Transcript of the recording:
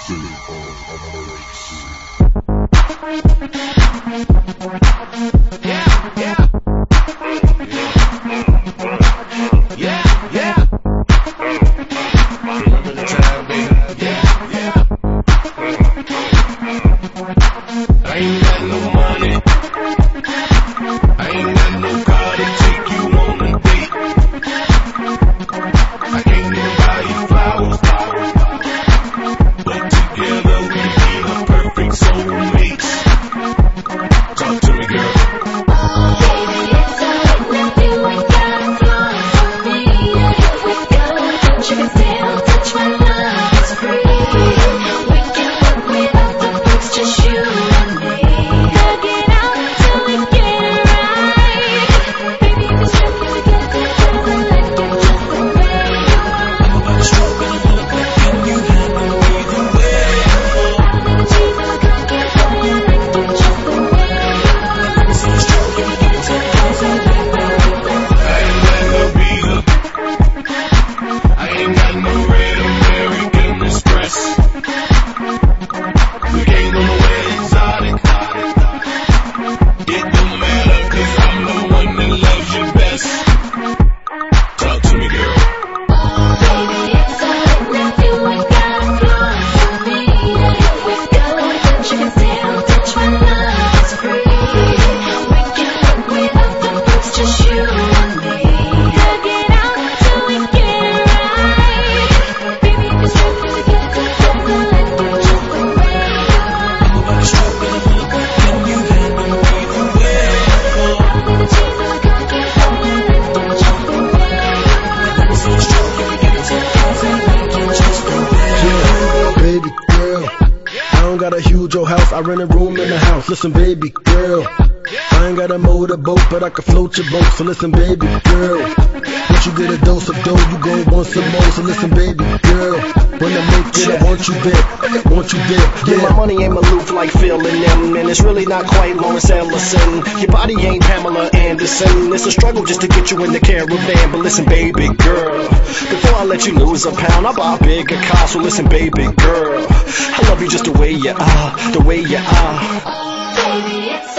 I rent a room in the house. Listen, baby girl, I ain't got a motorboat, but I can float your boat. So listen, baby girl, once you get a dose of dough, you gon' want some more. So listen, baby girl, when I make it, I want you there, want you there. Yeah, my money ain't Maloof like Phil and them, and it's really not quite Lawrence Ellison. Your body ain't Pamela Anderson. It's a struggle just to get you in the caravan. But listen, baby girl, before I let you lose a pound, I'll buy a bigger car. So listen, baby girl, I love you just the way you are, the way you are. Baby, it's